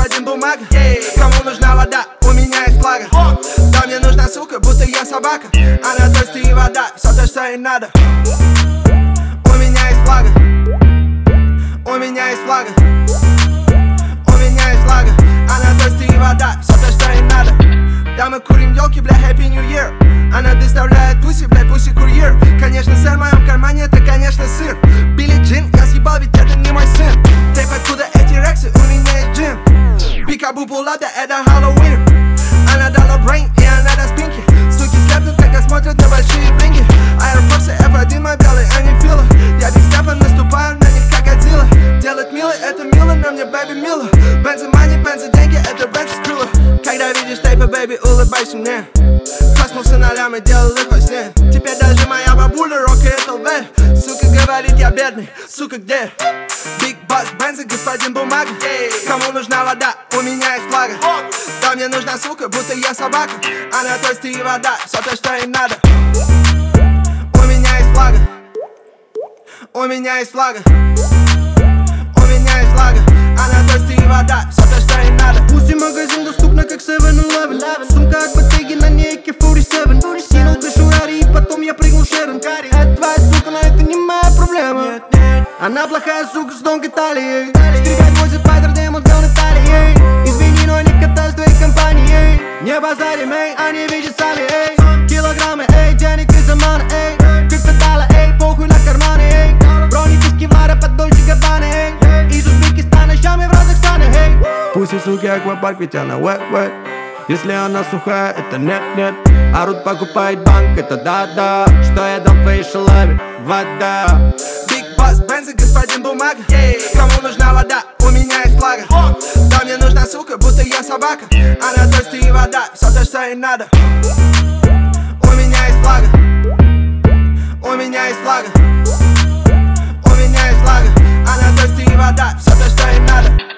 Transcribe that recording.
господин бумага. Кому нужна вода? У меня есть флага. Да мне нужна сука, будто я собака. Она тосты и вода, все то, что ей надо. У меня есть флага. У меня есть флага. У меня есть флага. Она тосты и вода, все то, что ей надо. Да мы курим елки, бля, Happy New Year. Она доставляет пуси, бля, пуси-курьер. Конечно, сыр в моем кармане, это, конечно, сыр. Билли Джин, я съебал, ведь это не мой сын. Тейп, откуда эти рексы? У меня есть джин. Пикабу пулада, это Хэллоуин. Она дала брейн, и она даст пинки. Суки слепнут, когда смотрят на большие блинги. Аэрофорсы F1, мой белый, а не фила. Я Биг Степан, наступаю на них, как Годзилла. Делать мило, это мило, но мне бэби мило. Бензы мани, бензы деньги, это бензы скрыло. Когда видишь тейпы, бэби, улыбайся мне. Проснулся на лям и делал их во сне. Теперь даже моя бабуля рокает ЛВ. Сука говорит, я бедный, сука где? Биг Бас, бензы, господин бумага. Кому нужна вода? У меня есть флага. Да мне нужна сука, будто я собака. Она тосты и вода, все то, что ей надо. У меня есть флага. У меня есть флага. У меня есть флага. Она тосты и вода, все то, что ей надо. Пусть магазин доступна, как 7-Eleven. Сумка от Bottega, на ней AK-47. Кинул крышу Рари и потом я прыгнул Шерон. Это твоя сука, но это не моя проблема. Она плохая сука с тонкой талией. Стрелять возит Спайдер Демон, взял на талии. Извини, но не катаюсь в твоей компании. Не базарим, эй, они видят сами, эй. Килограммы, эй, денег из Омана, эй. Криптодала, эй, похуй на карманы, эй. Броники с Кевлара под Дольче Габбана, эй. Из Узбекистана, щами в разных странах, эй. Пусть и суки аквапарк, ведь она wet. Если она сухая, это нет. Арут покупает банк, это да. Что я дам твоей шалаве? Вода. Биг Бас, бензы, господин бумага. Кому нужна вода? У меня есть флага. Да мне нужна сука, будто я собака. Она тосты и вода, все то, что ей надо. У меня есть флага. У меня есть флага. У меня есть флага. Она тосты и вода, все то, что ей надо.